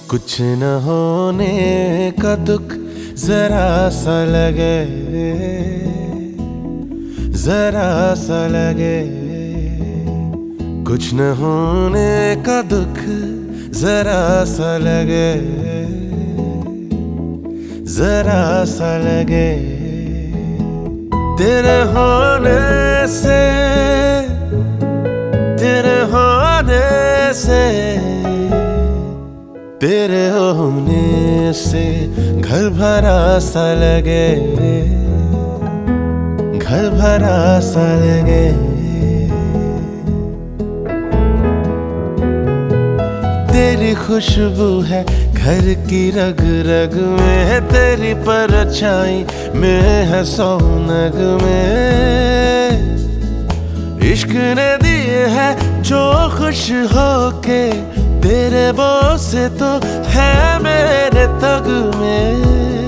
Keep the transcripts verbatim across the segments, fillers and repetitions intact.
कुछ न होने का दुख जरा सा लगे, जरा सा लगे। कुछ न होने का दुख जरा सा लगे, जरा सा लगे। तेरे होने से, तेरे होने से, तेरे होने से घर भरा सा लगे, घर भरा सा लगे। तेरी खुशबू है घर की रग रग में, तेरी परछाई में है सौनग में। इश्क ने दिए है जो खुश होके, तेरे बोल से तो है मेरे तग में।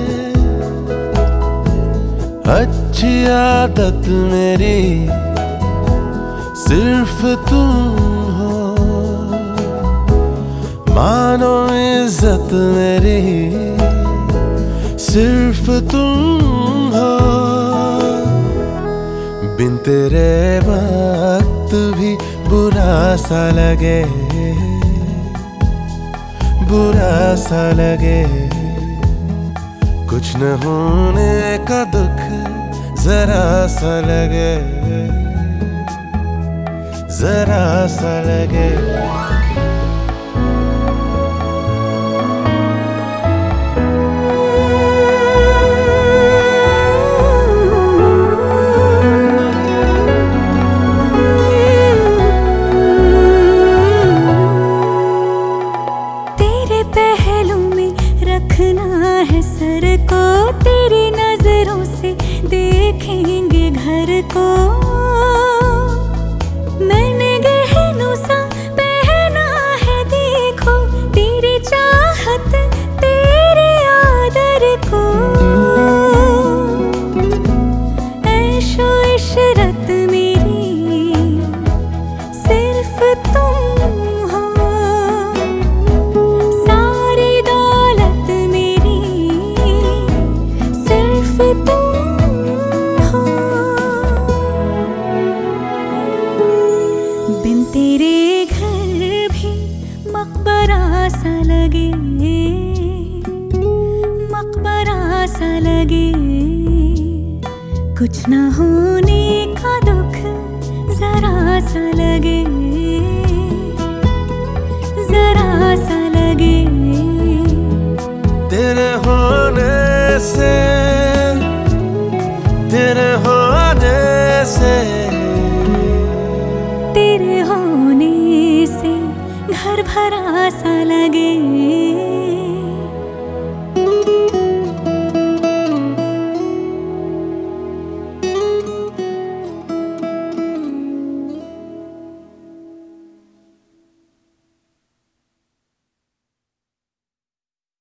अच्छी आदत मेरी सिर्फ तुम हो, मानो इज्जत मेरी सिर्फ तुम हो। बिन तेरे वक्त भी बुरा सा लगे, बुरा सा लगे। कुछ न होने का दुख जरा सा लगे, जरा सा लगे। रखना है सर को, तेरी नजरों से देखेंगे घर को। मैंने गहनों सा पहना है देखो, तेरी चाहत तेरे आदर को। ऐशो इशरत मेरी सिर्फ तुम हो, बिन तेरे घर भी मकबरा सा लगे, मकबरा सा लगे। कुछ न होने का दुख जरा सा लगे, जरा सा लगे। तेरे होने से, तेरे होने से, तेरे होने से घर भरा सा लगे।